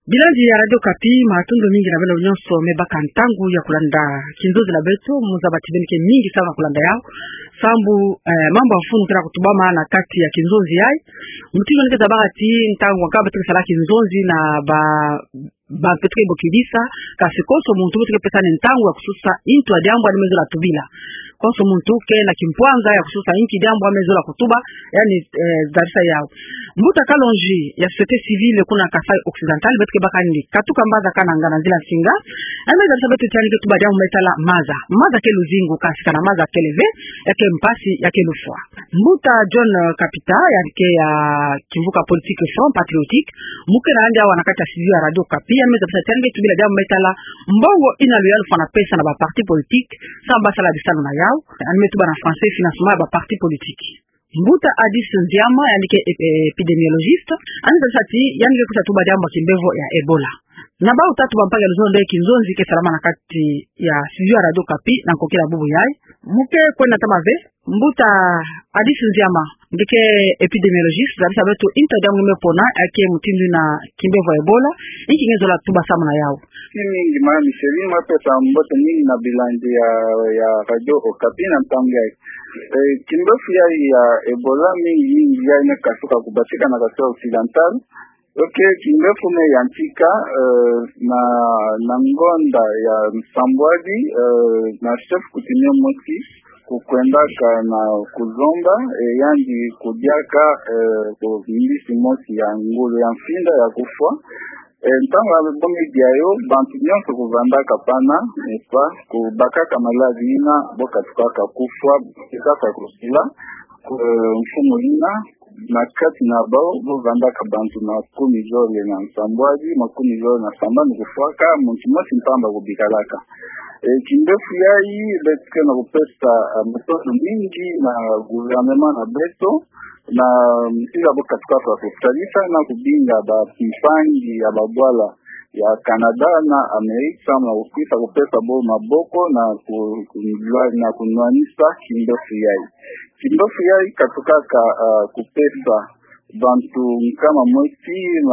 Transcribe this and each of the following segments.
Bilandi ya Radio Kapi matundu mingi na bela unyonso mebaka ntangu ya kulanda kinzozi na beto muzabati benike mingi sana kulanda yao sambu mambo afunu kila kutubama na kati ya kinzozi yai mutigo nika tabati ntangu wakaba tuke sala kinzozi na ba petke bokibisa kasi koso muntu tuke pesane ntangu ya kususa intu adiambu animezo la tubila koso muntu ke na kimpwanga ya kususa inti adiambu amezo la kutuba yani darisa yao mbuta kalonji ya société civile kuna Kasai Occidental betke bakandi katuka mbaza kana ngana zila singa ameza sababu tani ketu badia umetala maza ke luzingu kasi kana maza keleve yake mpasi yake lufwa mbuta John Kapita yake ya kimvuka politique Front Patriotique mukera andi awana kata sivyo ya Radio Kapi ameza tani ketu bila dia umetala mbongo ina loyal fana pesa na ba parti politique samba sala bisano na yao animetu bana français financement ba parti politique mbuta Adis Nziama yandike epidemiologiste anza sati yandike kusatuba jambo kimbevo ya Ebola na ba utatu bampaga luzondo kinzonzi ke salama na kati ya sivyo ya Radio Kapi na kokela bubu yai muke kwenda tamave mbuta Adis Nziama ndike epidemiologiste zabisa betu intadamu nimepona ake mutindu na kimbevo ya Ebola iki ngezo la tuba sama na yao mingi mami seli mapesa mbote mingi na bilandi ya Radio Kapi na mtangia kimbefu ya Ebola mingi ya inekasuka kubatika na Kasai Occidental kimbefu me yantika na ngonda ya Msambwadi na chef kutimia moti kukwendaka na kuzomba yanji kudiaka mbisi moti ya ngulu ya mfinda ya kufwa ntango bongi diayo bantu nyonso kuvandaka pana nepa kubakaka malazi ina boka tukaka kufwa kaka kusila mfumo ina na kati na bao bovandaka bantu na kumi zole na Msambwaji makumi zole na Sambani kufwaka muntu mosi mpamba kubikalaka kimbefu yai betike na kupesa metodo mingi na gouvernement na beto na mtila boka tukaka kutalisa na kubinga ba mpangi ya babwala ya Canada na Amerika na ukisa kupesa bo maboko na kunwanisa kimbefu yai katukaka kupesa bantu kama mweti na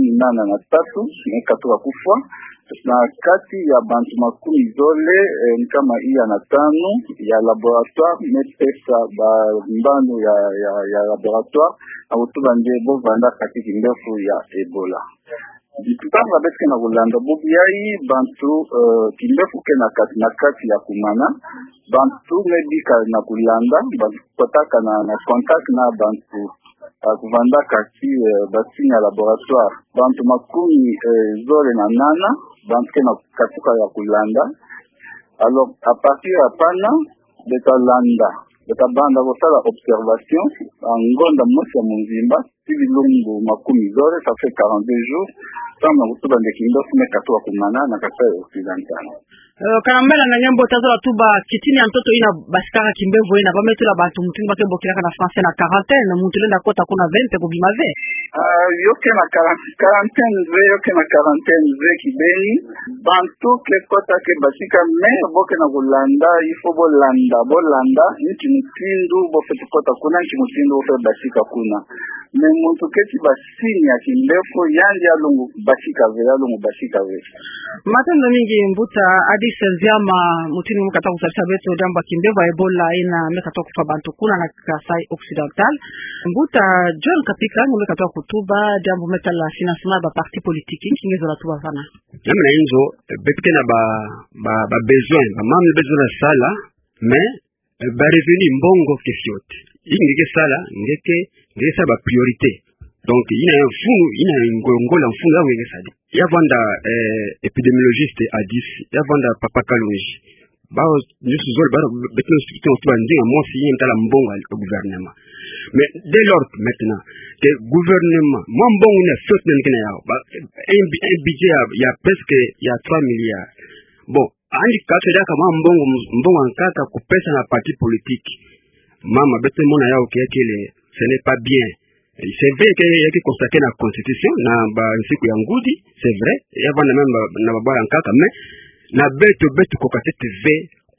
13 na katuka kufwa na kati ya bantu makumi zole kama iya na 5 ya laboratoire mepesa ba mbano ya laboratoire na utuba nje bo vanda kati kimbefu ya Ebola ditutanga betke na kulanda bobi yai bantu kimbefu ke na kati ya kumana bantu medika na kulanda bataka na contact na bantu kuvanda kati basinya laboratoire bantu makumi zole na nana bantu ke na katuka ya kulanda alors à partir ya pana betabanda kosala observation ngonda mosi ya munzimba tililungu makumi zole ça fait 42 jours sama kutuba ndekindo fume katuwa kumana na Kasai Occidental Karambela na nyambo tazola tuba kitini ya mtoto ina basikara kimbevo ina bametula bantu mutingi bake bokilaka na français na quarantaine muntu lenda kota kuna 20 kubimave yoke na quarantaine ve kibeni bantu ke kota ke basika me boke na kulanda ifo bolanda nchi mutindu bofete kota kuna nchi mutindu bofete basika kuna me muntu keti basinya kimbevo yandi alungu basika ve matendo mingi mbuta Adis Nziama mutini mukata kusabisa beto damba kimbevo Ebola ina mekatoa kufa bantu kuna na Kasai Occidental mbuta John Kapika mekatoa kutuba jambo metala financement ba parti politique kingezo la tuba vana namna hizo betke na ba besoin ba mamle besoin la sala mais ba revenu mbongo kesiote ingeke sala ngeke sa ba priorité donc ina ngola mfunga ngeke sadi yavanda epidemiologiste Adis yavanda papa Kalonji bao nyusu zol ba betno structure to ndinga mosi yentala mbongo al gouvernement mais dès lors maintenant que gouvernement mon mbongo na flotte n'kina yao ba un budget ya presque ya 3 milliards bon andi kato daka mbongo nkaka kupesa na parti politique mama bete mona yao kile ce n'est pas bien. C'est vrai qu'il y a qui constaté la constitution na ba siku ya ngudi c'est vrai il y a même na baba nkaka mais na beto kokate TV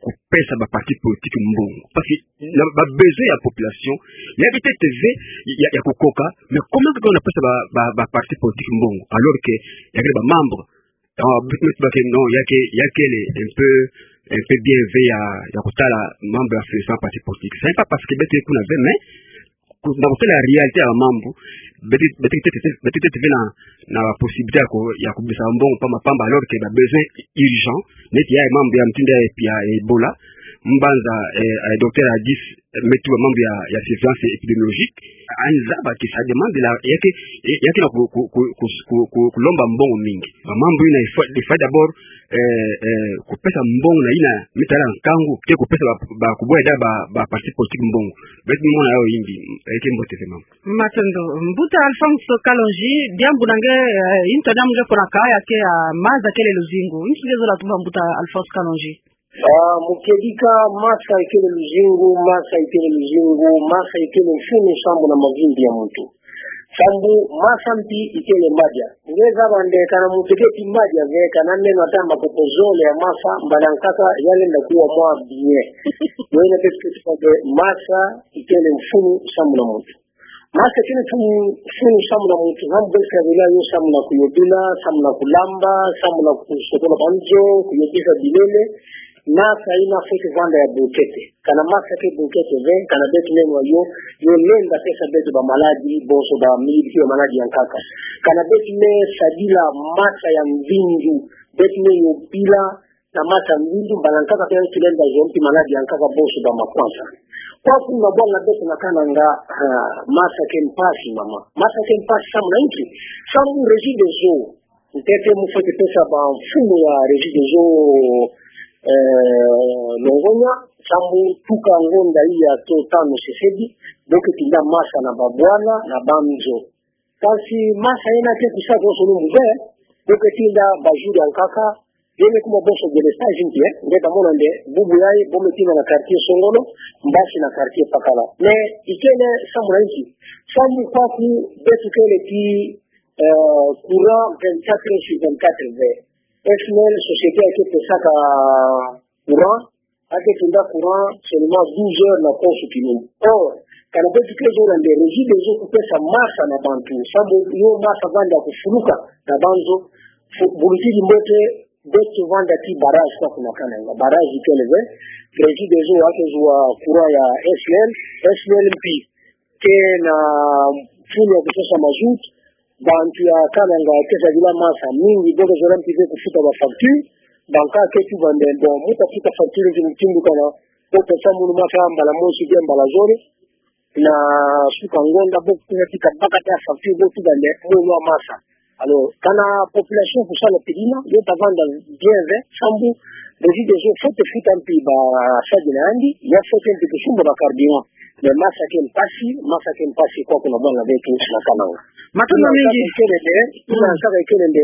kupesa ba parti politique mbongo parce que na ba besoin ya population ya BTTV ya kukoka mais comment que on pesa ba parti politique mbongo alors que ya ba membre non yake un peu bien fait ya kutala membre ya financement parti politique c'est pas parce que BTTV kuna ve mais dans la réalité ya mambo BTTV na possibilité ya kubisa mbongo pamba alors que ba besoin urgent neti ya mambo ya mtinda ya Ebola mbanza docteur Adis metu mambo ya surveillance épidémiologique anza ba ki ça demande la yake na kulomba mbongo mingi ba mambo ina il faut d'abord kupesa mbongo na ina mitala nkangu ke kupesa ba kubweda ba parti politique mbongo beti mona yao yimbi yake mbote sema Matendo Mbuta Alphonse Kalonji diambu nange intadamu nge kona kaya ke maza kele luzingu nchigezo la tuba Mbuta Alphonse Kalonji mukedika masa ikele luzingu masa ikele mfunu sambu na mavindi ya mtu sambu masa mpi ikele maja ngeza bande kana mutegeti maja ve kana neno atamba popozole ya masa mbalankaka yale ndakuwa mwa biye wena peske sabe masa ikele mfunu sambu na mtu masa ikele mfunu sambu na mtu hambu belka vila yo sambu na kuyobila sambu na kulamba sambu na kusotola banjo kuyobisa bilele masa ina fete vanda ya bukete kana masa ke bukete ve kana betu neno yo lenda pesa betu ba maladi boso ba mili ya maladi yankaka kana betu ne sadila masa ya mvindu betu ne yo pila na masa mvindu balankaka pia kilenda jompi maladi yankaka boso ba makwasa kwa kuna bwana betu nakana nga masa ke mpasi mama masa ke mpasi samu na nchi samu regi de zo ntete mufete pesa ba mfumo ya regi de zo longonya sambu tuka ngonda hii ya to tano sesedi boke tinda masa na babwana na bamzo kasi masa ina ke kusako solo mbe boke tinda bajuri ankaka yene kuma boso de l'estage ntie ngeta mona nde bubu yayi bome tinda na quartier Songolo mbasi na quartier Pakala mais ikene sambu ranji sambu kwa ku betu kele ki courant 24/24 ve SNL société a été pesaka courant a été tunda courant seulement 12 heures na poste kinini or kana betu kezo na de régie des eaux kupesa masa na bantu sababu yo masa banda kufuluka na banzo bulutiji mbote betu vanda ki barrage kwa kuna kana barrage keleve régie des eaux ake zwa courant ya SNLP ke na funo ya kusesa mazut bantu ya kananga kesa bila masa mingi boga zoram pize kufuta ba facture banka ketu bande bon muta futa facture ntimbu kana ko pesa mulu masa mbala moshi ke mbala zone na suka ngonda boga tika baka ta facture boga bande mulu masa alors kana population kusala pedina yo tavanda bien ve sambu regi des eaux faut futa mpi ba sadina andi ya faut mpi kusumba ba carburant le masa ke mpasi kwa kuna bwana wetu na kananga matunda mingi tunataka ikelende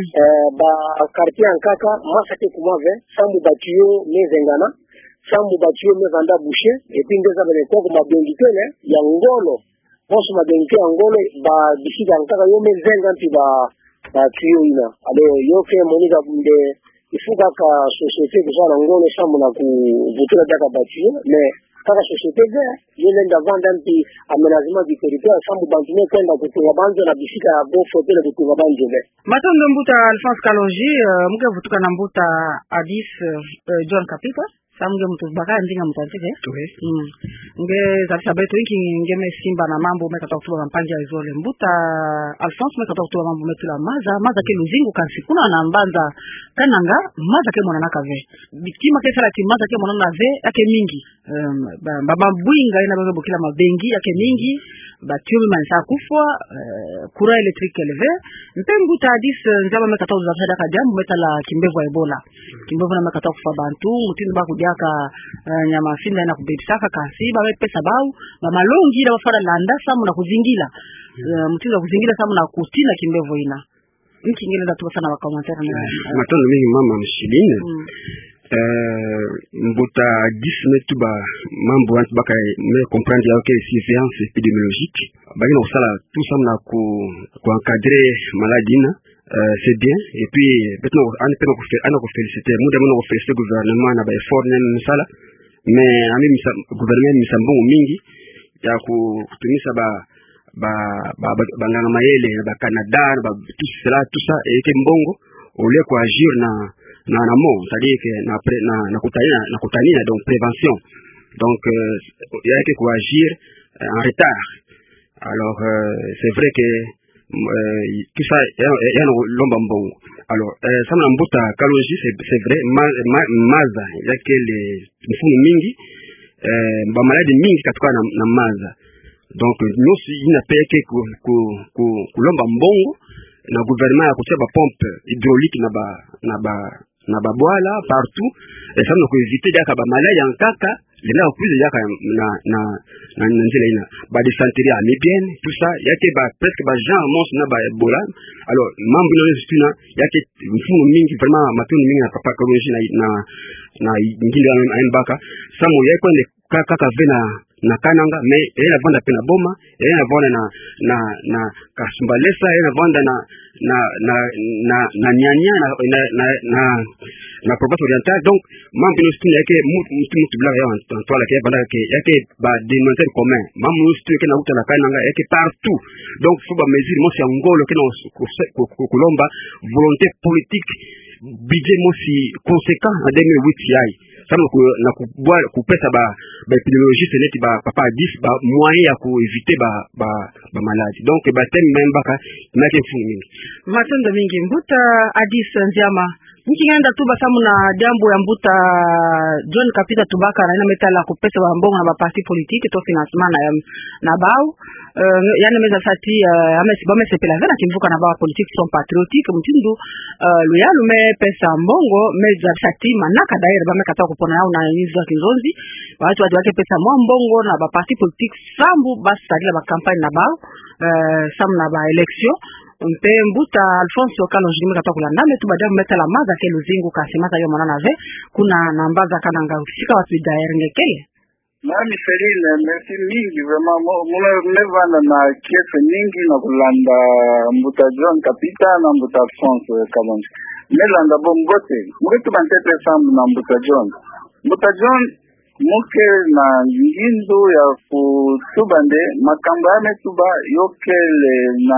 ba quartier ankaka masa ke kumave sambu batio mezengana sambu batio mevanda boucher et puis ndeza bale kwa mabengi tele ya ngolo boso mabengi ya ngolo ba bisika ankaka yo mezenga mpi ba tio ina alo yoke monika bunde ifuka ka société kuzana ngolo sambu na kuvutula daka batio mais kaka société ve yelenda vanda mpi aménagement du territoire sambu bantume kwenda kutunga banzo na bisika bo fotele kutunga banzo ve Matondo Mbuta Alphonse Kalonji muke vutuka na Mbuta Adis John Kapika samunge mtu baka ndinga mtantike nge zalisha beto hiki ngeme simba na mambo mekata kutuba mpangi ya izole Mbuta Alphonse mekata kutuba mambo metula maza ke luzingu kansi kuna na mbanza kananga maza ke mwana nakave bikima ke sala ki maza ke mwana na ve yake mingi baba buinga ina baba bukila mabengi yake mingi batumi mansa kufwa kura electrique eleve Mbuta Adis njaba mekata uzafada kajamu metala kimbevu Ebola kimbevu na mekata kufa bantu mutini baku ka nyama finda na kubebisaka kasi ba pesa bau ba malongi na bafara landa samu na kuzingila mtinga kuzingila samu na kutina kimbevo ina nkingile ndatuka sana wa commentaire na matondo mingi mama mshiline Mbuta Adis metuba mambo watu baka me comprendre yake surveillance épidémiologique baki na usala tout ça na ku encadrer maladie c'est bien. Et puis maintenant on peut féliciter le gouvernement na ba effort nene sala, mais ami gouvernement misambo mingi ya kutumisa banganga mayele ba Canada tout ça et que mbongo au lieu quoi agir na amont, c'est-à-dire que na kutania donc prévention. Donc il y a que quoi agir en retard. Alors c'est vrai que tout ça est l'omba mbongo. Alors ça na mbuta Kalonji, c'est vrai maza il y a que les mfumu mingi ba maladi mingi katoka na maza. Donc nous il n'a pas que kulomba mbongo na gouvernement ya kutia ba pompe hydraulique na ba boala partout, et ça nous éviter d'aka ba maladi en kaka les là plus d'aka na njela ina ba dysenterie amibienne tout ça yake ba presque ba gens mons na ba Ebola. Alors mambo na yesuna yake mfumo mingi vraiment matuni mingi na papa Kalonji na ngili ya mbaka samo yako ne kaka vena na kananga mais elle a vendre pena boma, elle a vendre na kasumbalesa, elle a vendre na nyanya na province orientale. Donc mambo no stune yake mutu bla ya toile yake banda yake ba dénominateur commun mambo stune na uta na kananga yake partout. Donc faut ba mesure mo si ngolo ke no kulomba volonté politique budget mo si conséquent en 2008 yai sama na kupesa ba épidémiologiste neti ba papa 10 ba moyen ya ku éviter ba maladie. Donc ba thème même baka na ke fumi matendo mingi mbuta Adis Nziama nikienda tu basamu na jambo ya mbuta John Kapita Tubaka na metala kupesa ba mbongo na ba parti politique to financement na bao yani meza sati amesibame sepela vena kimvuka na ba politique sont patriotique mtindu loyalu me pesa mbongo meza sati manaka daire ba mekata kupona yao na hizo kinzonzi watu wake pesa mbongo na ba parti politique sambu basali ba campagne na bao samu na ba election mpe mbuta Alphonse Kalonji mekata kulanda metu badamu metala maza ke luzingu kasimata yo mwana nave kuna nambaza kananga usika watu daire ngekele. Nami Feline, merci mingi vraiment mevanda na kiefe mingi na kulanda mbuta John Kapita na mbuta Alphonse Kalonji. Melanda bombote, mwetu bantete sambu na mbuta John. Mbuta John muke na ngindu ya kutubande makamba ya metuba yokele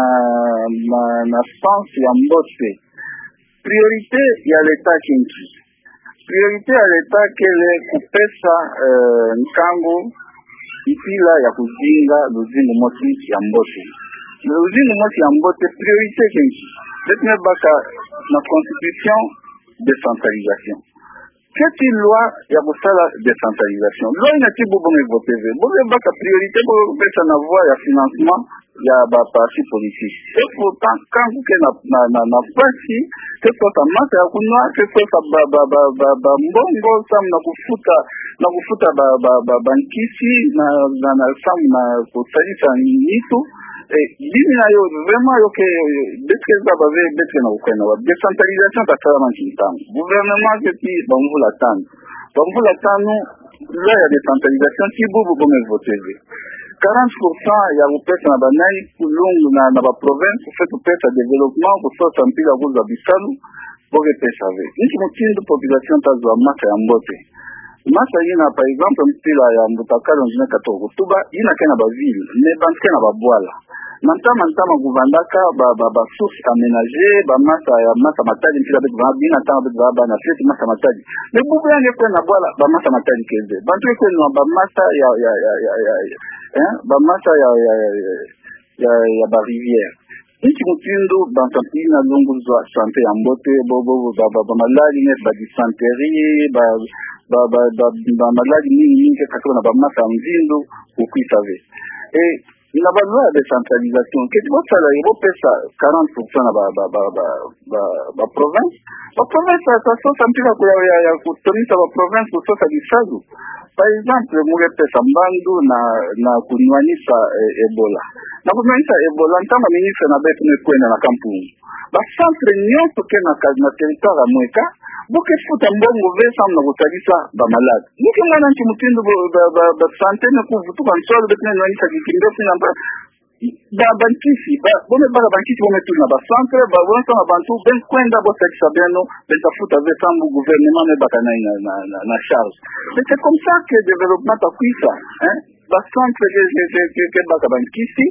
na sens ya mbote. Priorité ya leta kinchi. Priorité ya leta kele kupesa nkango ipila ya kuzinga luzingu mosi ya mbote. Luzingu mosi ya mbote priorité kinchi. Letme baka na constitution décentralisation. Qu'est-ce loi ya kusala décentralisation? Loi inati bobonge voteve. Bobe baka priorité bo pesa na voie ya financement ya ba parti politique. Et pourtant quand vous que na parti que soit masa ya kunwa que soit ba mbongo sam na kufuta ba nkisi na sam na kusalisa nitu dimi na yo vraiment yo ke betke za bave betke na ukena wa décentralisation ta kala manchintang gouvernement que ti bamvula tano la ya décentralisation ti bubu bonge voter 40% ya upesa na banani kulungu na ba province fait upesa développement pour ça mpila kuza bisalu boge pesa ve nchi mtindo population tazwa maka ya mbote masa ina par exemple mpila ya mbutakalo njina katoko tuba ina kana ba ville ne banke na ba bwala mantama guvandaka ba source aménagée ba masa matadi mpila betu ba bina tama betu ba na fete masa matadi mais bubu yange kwa na bwala ba masa matadi keze bantu kwa no ba masa ba masa ya ba rivière nchi mtindo bantampina lungu za santé ya mbote ba maladi ne ba dysenterie ba maladi mingi kakona na ba masa mzindo ukuisave et ina ba loi de décentralisation que tu vois ça là il pesa 40% na ba province ça sampila kwa ya kutumisa ba province kusosa bisalu. Par exemple muge pesa mbandu na kunywanisa Ebola na kunywanisa Ebola ntama ministre na betu ne kwenda na kampuni ba centre nyoto ke na territoire mweka boke futa mbongo vesa na kutalisa ba malade niki ngana nchi mtindo ba santé na kuvutuka nsolo betu ne nywanisa kikindo fina bankisi bome baka bankisi bome tuna ba centre ba bome sana bantu ben kwenda bosa kisabeno bentafuta ve sambu gouvernement me baka na charge. C'est comme ça que développement takuisa ba centre que baka bankisi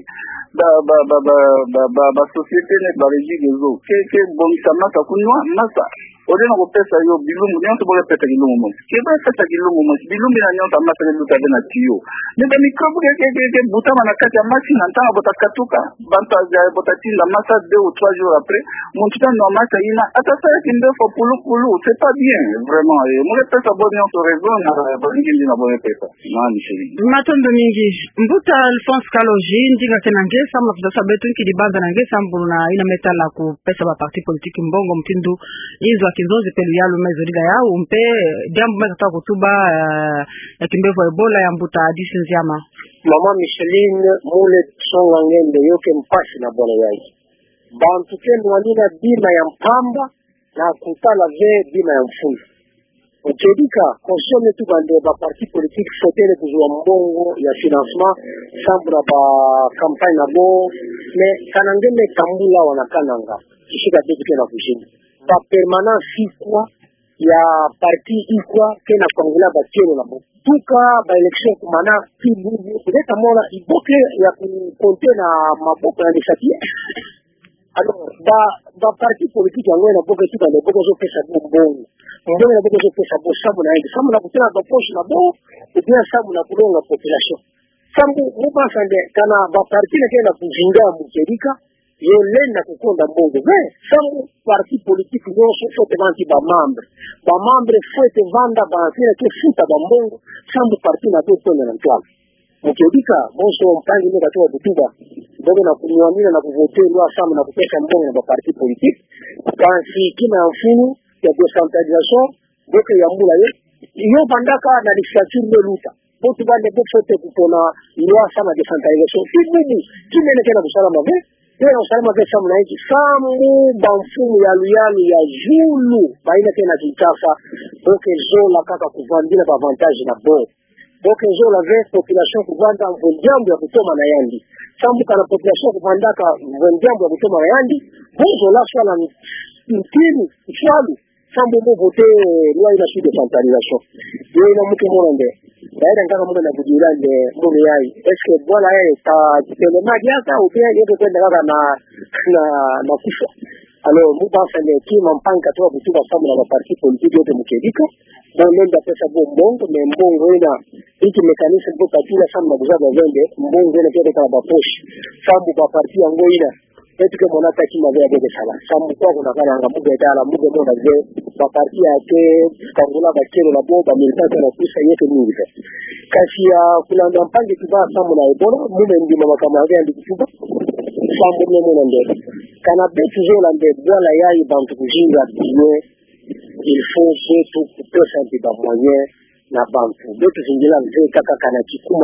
ba société ne ba régie des eaux que bomisa mata kunwa masa odena ko pesa yo bilumbu nyonto bole pesa kilumbu mo ke ba pesa kilumbu mo bilumbu na nyonto masa le luta na tiyo ne ba microbe ke buta na kati ya machine ntanga botakatuka banta ya botatinda masa 2 ou 3 jours après mon tuta no masa ina atasa kimbe fo pulu c'est pas bien vraiment mo le pesa bo nyonto raison na ba ngindi na bole pesa nani shiri matondo mingi mbuta Alphonse Kalonji ndinga kenange sama kudasa betu kidibanda nange sambulu na ina metala ku pesa ba parti politique mbongo mtindu hizo kinzozi pelu yalu mezorida ya umpe jambo meza kutuba ya kimbevo Ebola ya mbuta Adisi Nziama mama Micheline mule songa ngende yoke mpashi na bwana yai bantu kendo walina bima ya mpamba na kutala ve bima ya mfulu ukedika konsome tu bande ba parti politique fotele kuzwa mbongo ya financement sambura ba campagne na bo me kanangeme tambula wanakananga kishika tetu kena kushini ba permanence ikwa ya parti ikwa kena kwangula ba tielo na tuka ba election kumana tibu kuleta mola iboke ya kukonte na maboko ya nishatia alors ba parti politique yango na boke tuka le boko zo pesa mbongo mbongo na boko zo pesa bo sabu na hivi sabu na kutena ba poche na bo ubia sabu na kulonga population sabu mubasande kana ba parti na kena kuzinga mukirika yo lenda kukonda mbongo sabu parti politique no sote vanti ba membre fote vanda ba kila ke futa ba mbongo sabu parti na to tona na ntwala mukirika bonso mpangi ni katoa butuba mbongo na kunyamina na kuvotelwa sabu na kupesa mbongo na ba parti politique kansi kina mfunu ya decentralisation boke ya mbula yo bandaka na legislature de luta botu bande bofote kupona loi sama decentralisation tibubu kimene kena busalama tena usalama ve samu na hichi samu bamfumu ya luyalu ya julu baina tena kitasa boke zola kaka kuvandila ba avantage na bo boke zola ve population kuvanda mvunjambu ya kutoma na yandi samu kana population kuvandaka mvunjambu ya kutoma na yandi bozo la swala ntini swali sambu mo vote loi na suite de centralisation yo ina mke morande baada ngaka mungu na kujirande mbele yai eske bwana yeye ta telema yaka upia yeye kwenda kaka na kufa alors muba fanya kima mpanka toa kutuba samu na parti politique yote mkedika bon nenda pesa mbongo na mbongo ina hiki mekanisa mbo katila samu na kuzaga vende mbongo ina kete kama baposhi samu kwa parti yango ina etuke monata kima vya bebe sala samu kwa kuna kana anga muge dala muge mona ze ba parti yake kangula bakero la boba militante na kusa yete mingi kasi ya kulanda mpange kibaa samu na Ebola mume ndima kama vya ndikutuba samu ne mona ndebe kana betu zola ndebe bwala yai bantu kujinga biye il faut betu kupesa ndiba mwenye na bantu betu zingila mzee kaka kana kikuma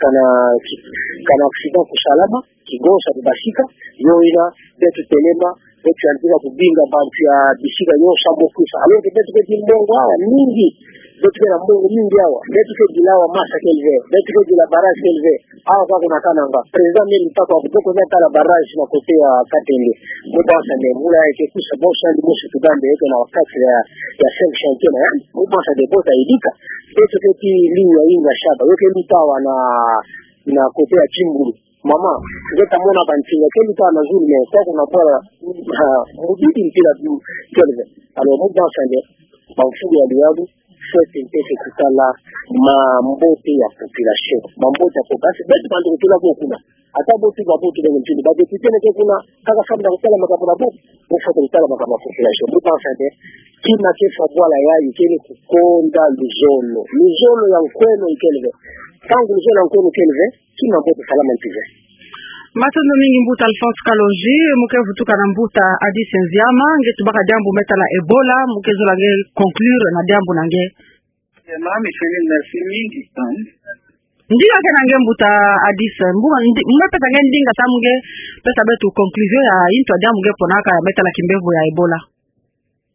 kana accident kusalama kigosa kubashika yoina betu telema betu antika kubinga bantu ya bishika yo sambo kusa alo betu betu mbongo hawa mingi betu na mbongo mingi hawa betu dilawa masa kelve betu dila barrage kelve hawa kwa kuna kananga president mimi mpaka kutoko na kala barrage na kotea katenge mubasa ne mula yake kusa bosa ndi moshi tudambe yake na wakati ya self champion mubasa de bota idika betu keti linya inga shaba yoke mtawa na kotea chimbulu mama ngeta mona bantinga keli ta nazuri ne kwa kuna bora mudidi mpira tu kelve alors mubasa ne bamfuga ya liabu sote mpese kutala mambote ya population mambote ya population betu bandu kutula kuna hata botu babotu bene mpindi baje kitene ke kuna kaka sabda kutala makabura botu ufoto kutala makabura population mubasa ne kina kefa bwala yayi kile kukonda luzolo ya nkweno ikelve tangu luzolo ya nkweno ikelve kina botu salama mpize matondo mingi mbuta Alphonse Kalonji mukevu tuka na mbuta Adisi Nziama ngetubaka jambo meta la Ebola mukezola nge conclure na jambo nange mami Celine merci mingi ndinga kana nge mbuta Adisi mbuga pesa nge ndinga tamuge pesa betu conclusion ya into jambo nge ponaka meta la kimbevu ya Ebola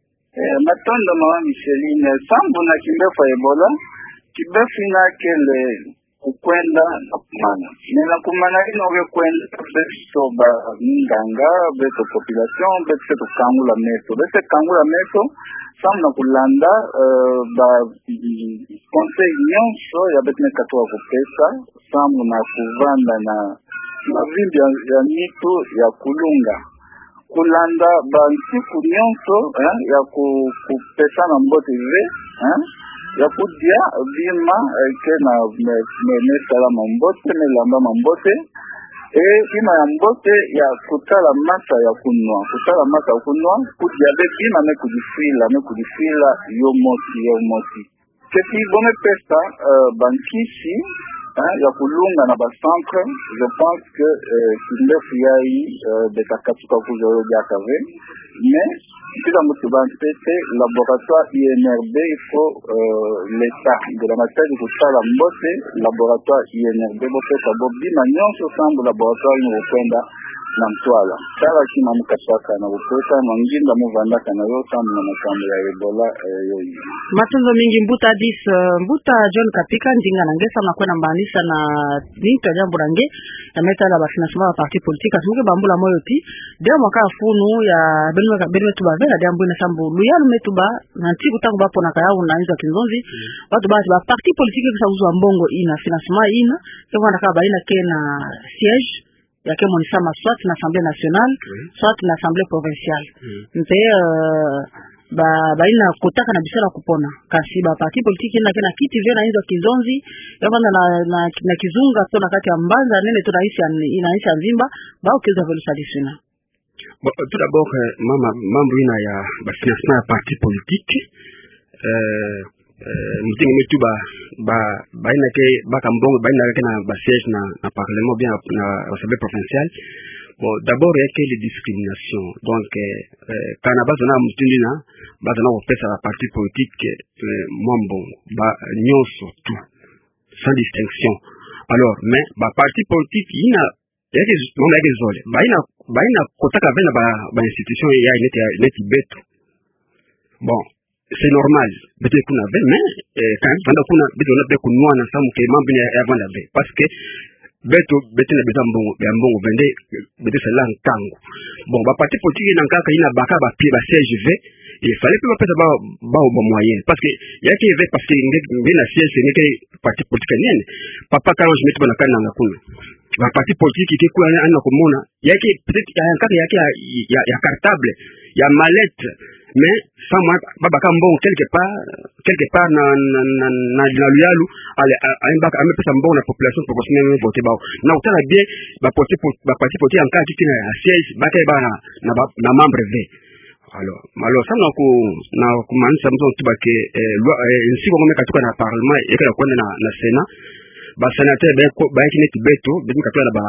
matondo mami Celine sambu na kimbevu ya Ebola kibefu na kele kukwenda na kumana nina kumana ino ke kwenda beso ba nganga beso population beso kangula meso samna kulanda ba conseil nyonso ya betne katoa kupesa samu na kuvanda na mavimbi ya mitu ya kulunga kulanda ba nsiku nyonso ya kupesa na mbote ve ya kudia bima ke na mesala mambote melamba mambote bima ya mbote ya kutala masa ya kunwa kudia be bima me kudifila yo mosi keti bome pesa bankisi ya kulunga na bacentre. Je pense que kindefu yai betakatuka kuzoro jakave mais kila mtu bansete laboratoire INRB il faut l'état de la matière kutala mbote laboratoire INRB bote sabobi manyonso sambu laboratoire ni kwenda na mtwala sala kima mkashaka na upesa manginda muvandaka na yo sambu na makambo ya Ebola yoyi matunzo mingi mbuta John Kapika ndinga na ngesa na kwenda mbanisa na ninka jambo range ya meta la bafinancement ya parti politique asimuke bambula moyo ti dia mwaka funu ya benwe tuba vela dia mbuna sambu luyalu metuba na ntiku tangu bapo na kaya unaanza kinzonzi watu ba parti politique kisa uzwa mbongo ina financement ina kwa ndaka baina kena siège yake monisama soit na assemblée nationale soit na assemblée provinciale mpe baina kutaka na bisala kupona kasi ba parti politique ina kena kiti vena hizo kizonzi yavana na kizunga to na kati ya mbanza nene to inaisha nzimba ba ukiza velu salisina. Bon, tout d'abord mambo ina ya ba financement ya parti politique mutingi metu ba ina ke baka mbongo ba ina ke na ba siège na parlement bien na assemblée provinciale. Bon, d'abord il y a que les discriminations. Donc kana bazona mutindina bazona ko pesa la parti politique mwambo ba nyonso tout sans distinction. Alors mais ba parti politique ina yake mama yake zole ba ina kotaka vena ba institution ya ineti betu. Bon, c'est normal peut-être kuna ve mais quand vanda kuna beto na be kunwa na samu ke mambo ya vanda ve parce que beto na beta mbongo vende beto c'est lantango. Bon ba parti politique na kaka ina baka ba pied ba siège ve il fallait pas peut-être ba moyen parce que yake ve parce que ngena siège c'est que parti politique nene papa karo je metu bana kana na kuna ba parti politique qui kwa ana komona yake peut-être kaka yake ya cartable ya mallette mais ça moi baba kambo quelque part na luyalu ale aimbaka ame pesa mbongo na population proportionnelle voter bao na utala bien ba parti politique en cas qui na siège baka na membre v. Alors ça na kumanisa mzo tubake nsi ngome katuka na parlement ekala kwenda na Sénat ba sénateur ba kineti beto bika na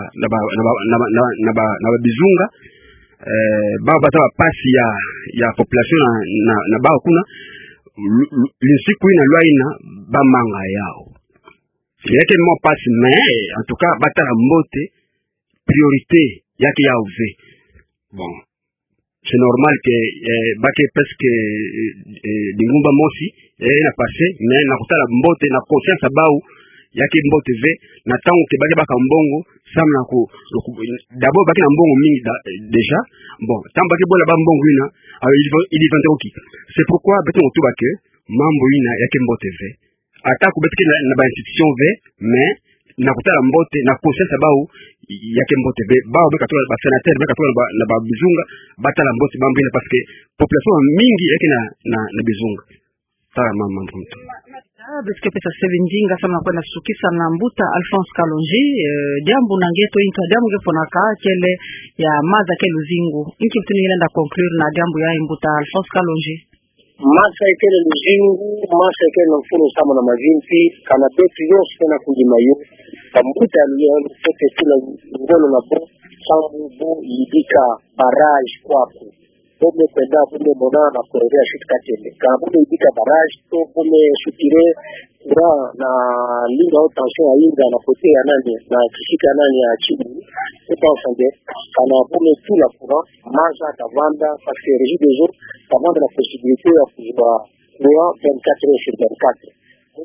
ba bizunga ba bata pasi ya population na ba kuna linsiku ina loina ba manga yao yake mo pasi mais en tout cas bata mbote priorité yake ya uve. Bon, c'est normal que bake presque dingumba mosi na passé mais na kutala mbote na conscience abau yake mbote ve na tango ke baka mbongo samna ko d'abord baki na mbongo mingi déjà. Bon tamba ke bola ba mbongo ina il vendre qui c'est pourquoi beto to bake mambo ina yake mbote ve ata ko betike na ba institution ve mais na kutala mbote na conscience abau yake mbote be bao beka to ba sénateur beka to na ba bizunga batala mbote mambo ina parce que population mingi yake na bizunga tara mama mtu parce que pesa sevinjinga sama kwenda sukisa na mbuta Alphonse Kalonji jambo na ngeto inka jambo ngefonaka kele ya maza ke luzingu inki mtuni ilenda conclure na jambo ya mbuta Alphonse Kalonji masa ikele luzingu masa ikele mfuru sama na mazimpi kana betu yose na kujimayo kambuta ya sote kila ngono na bo sambu bo yidika barrage kwako bome kwenda bome bona na kuelea shitkatele kana bome yidika barrage to bome shutire kura na linga au tension ya inga na kote ya nani na kishika nani ya chini utansande kana bome tula kura maza tavanda parce que régie des autres tavanda la possibilité ya kujua 24 heures sur 24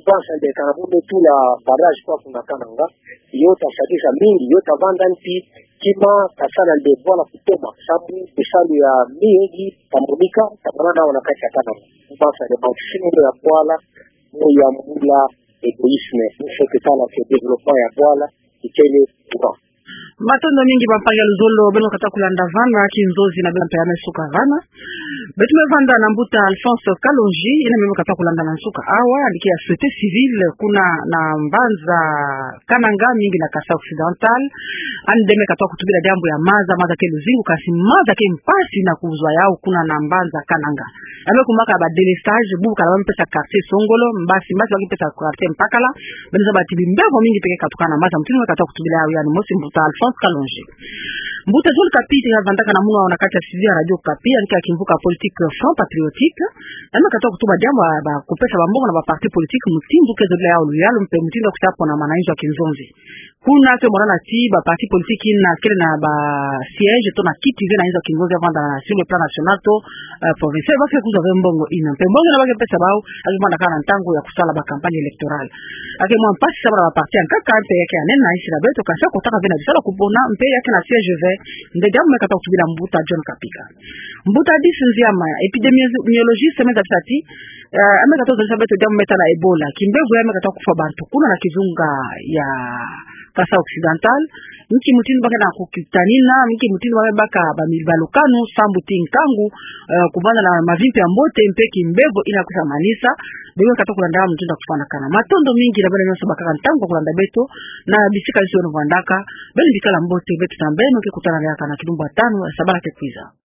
pense de kanabunde tu la barrage kwa kuna kananga yota sadisa mingi yota vanda nti kima kasana de vola kutoma sababu misalu ya mingi pamonika tabana wanakati kana pense de bautisme ya Bwala moya mula egoisme mfoketana ke development ya Bwala ikele tuka matondo mingi bampanga luzolo beno kata kulanda vana kinzozi na bena payame suka vana betume vanda na mbuta Alphonse Kalonji ina meme kata kulanda na suka awa aliki ya société civile kuna na mbanza kananga mingi na Kasa Occidental andeme kata kutubila jambo ya maza ke luzingu kasi maza ke mpasi na kuuzwa yao kuna na mbanza kananga ame kumaka ba delestage bubu kala mpesa quartier Songolo mbasi wakipesa quartier Mpakala benza batibi mbego mingi peke katukana maza mtini kata kutubila yao yani mosi mbuta Alphonse Kalonji mbuta zol kapiti ya vandaka na munga wanakati ya sivia radio kapi alika kimvuka politique front patriotique ame kata kutuba jambo ba kupesa ba mbongo na ba parti politique mutimbu kezo bila yao luyalo mpe mutindo kutapo na manaizo ya kinzonzi kuna ke morana ti ba parti politique na kele na ba siège to na kiti vena hizo kinzonzi vanda sur le plan national to provincial ba kuzo ve mbongo ina mpe mbongo na ba pesa bao azimanda kana ntango ya kusala ba campagne électorale ake mwa mpasi sabara ba parti ankaka mpe yake anena isira beto kasa kotaka vena bisala kupona mpe yake na siège ve ndege amekata kutubila mbuta John Kapika mbuta disinziama epidemiologiste meza tsati amekata kuzalisha beto jamu meta na Ebola kimbevu amekata kufa bantu kuna na kizunga ya Kasa Occidental nchi mutini baka na kukitanina miki mutini baka ba milbalokano sambu tinkangu kubana na mavimpi ya mbote mpeki mbevo ina kusamanisa bewe kata kulanda mtunda kufana kana matondo mingi na bale nyoso baka ntango kulanda beto na bisika lisio no vandaka bali bikala mbote beto tambeno ke kutana ya kana kidumba 5 sabara ke kwiza